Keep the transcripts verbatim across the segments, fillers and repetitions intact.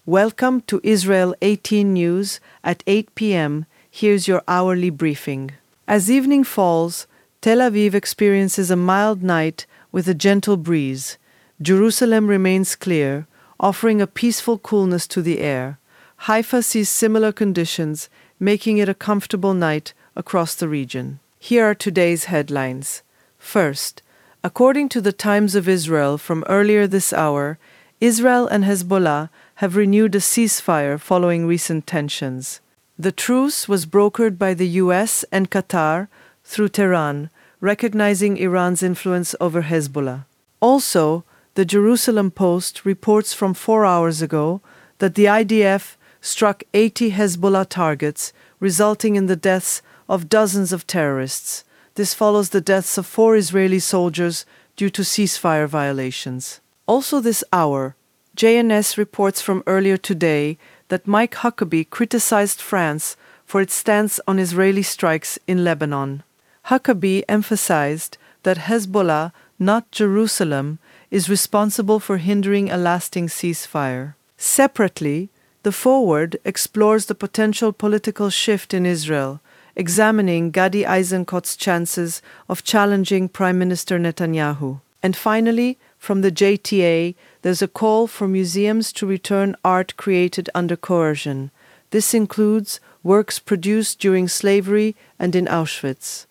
Welcome to Israel eighteen News at eight p m Here's your hourly briefing. As evening falls, Tel Aviv experiences a mild night with a gentle breeze. Jerusalem remains clear, offering a peaceful coolness to the air. Haifa sees similar conditions, making it a comfortable night across the region. Here are today's headlines. First, according to the Times of Israel from earlier this hour, Israel and Hezbollah have renewed a ceasefire following recent tensions. The truce was brokered by the U S and Qatar through Tehran, recognizing Iran's influence over Hezbollah. Also, the Jerusalem Post reports from four hours ago that the I D F struck eighty Hezbollah targets, resulting in the deaths of dozens of terrorists. This follows the deaths of four Israeli soldiers due to ceasefire violations. Also this hour, J N S reports from earlier today that Mike Huckabee criticized France for its stance on Israeli strikes in Lebanon. Huckabee emphasized that Hezbollah, not Jerusalem, is responsible for hindering a lasting ceasefire. Separately, The Forward explores the potential political shift in Israel, examining Gadi Eisenkot's chances of challenging Prime Minister Netanyahu. And finally, from the J T A, there's a call for museums to return art created under coercion. This includes works produced during slavery and in Auschwitz.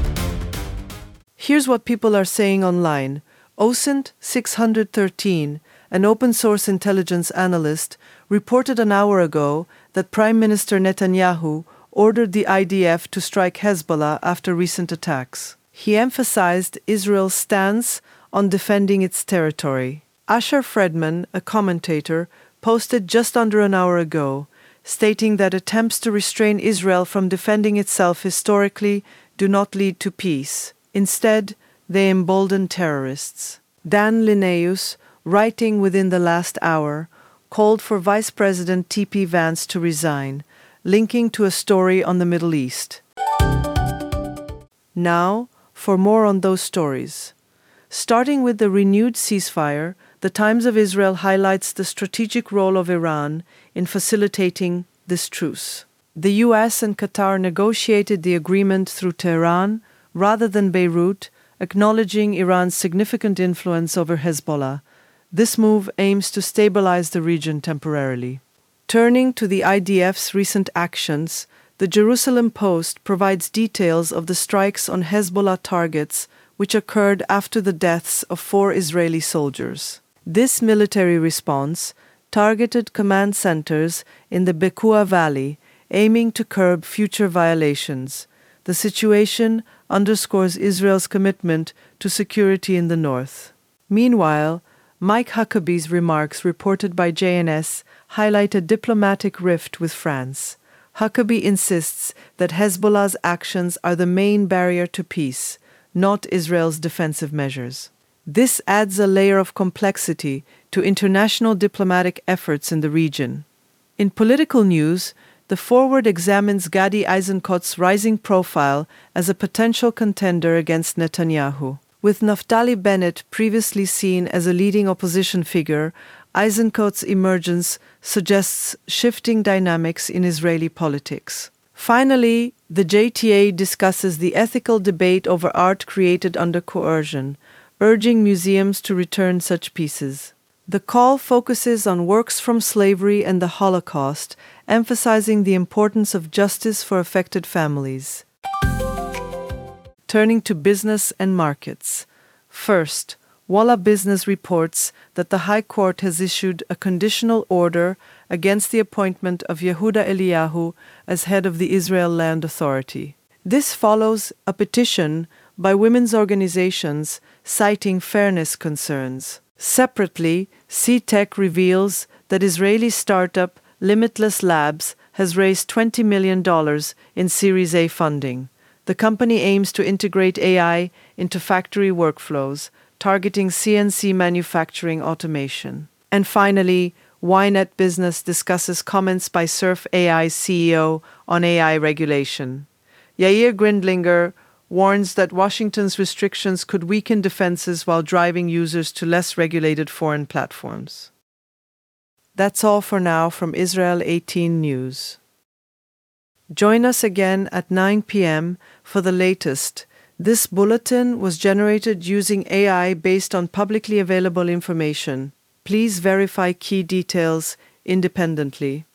Here's what people are saying online. OSINT six thirteen, an open-source intelligence analyst, reported an hour ago that Prime Minister Netanyahu ordered the I D F to strike Hezbollah after recent attacks. He emphasized Israel's stance on defending its territory. Asher Fredman, a commentator, posted just under an hour ago, stating that attempts to restrain Israel from defending itself historically do not lead to peace. Instead, they embolden terrorists. Dan Linnaeus, writing within the last hour, called for Vice President T P Vance to resign, linking to a story on the Middle East. Now, for more on those stories. Starting with the renewed ceasefire, the Times of Israel highlights the strategic role of Iran in facilitating this truce. The U S and Qatar negotiated the agreement through Tehran rather than Beirut, acknowledging Iran's significant influence over Hezbollah. This move aims to stabilize the region temporarily. Turning to the I D F's recent actions, the Jerusalem Post provides details of the strikes on Hezbollah targets which occurred after the deaths of four Israeli soldiers. This military response targeted command centers in the Bequa Valley, aiming to curb future violations. The situation underscores Israel's commitment to security in the north. Meanwhile, Mike Huckabee's remarks reported by J N S highlight a diplomatic rift with France. Huckabee insists that Hezbollah's actions are the main barrier to peace, not Israel's defensive measures. This adds a layer of complexity to international diplomatic efforts in the region. In political news, The Forward examines Gadi Eisenkot's rising profile as a potential contender against Netanyahu. With Naftali Bennett previously seen as a leading opposition figure, Eisenkot's emergence suggests shifting dynamics in Israeli politics. Finally, the J T A discusses the ethical debate over art created under coercion, urging museums to return such pieces. The call focuses on works from slavery and the Holocaust, emphasizing the importance of justice for affected families. Turning to business and markets. First, Walla Business reports that the High Court has issued a conditional order against the appointment of Yehuda Eliyahu as head of the Israel Land Authority. This follows a petition by women's organizations citing fairness concerns. Separately, C-Tech reveals that Israeli startup Limitless Labs has raised twenty million dollars in Series A funding. The company aims to integrate A I into factory workflows, targeting C N C manufacturing automation. And finally, Ynet Business discusses comments by Surf A I's C E O on A I regulation. Yair Grindlinger warns that Washington's restrictions could weaken defenses while driving users to less regulated foreign platforms. That's all for now from Israel eighteen News. Join us again at nine p.m. for the latest. This bulletin was generated using A I based on publicly available information. Please verify key details independently.